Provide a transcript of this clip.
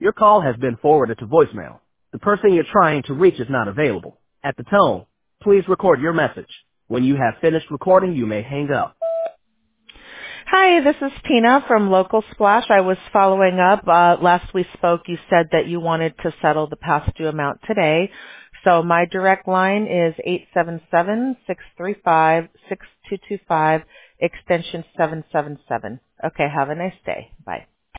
Your call has been forwarded to voicemail. The person you're trying to reach is not available. At the tone, please record your message. When you have finished recording, you may hang up. Hi, this is Tina from Local Splash. I was following up. Last we spoke, you said that you wanted to settle the past due amount today. So my direct line is 877-635-6225, extension 777. Okay, have a nice day. Bye.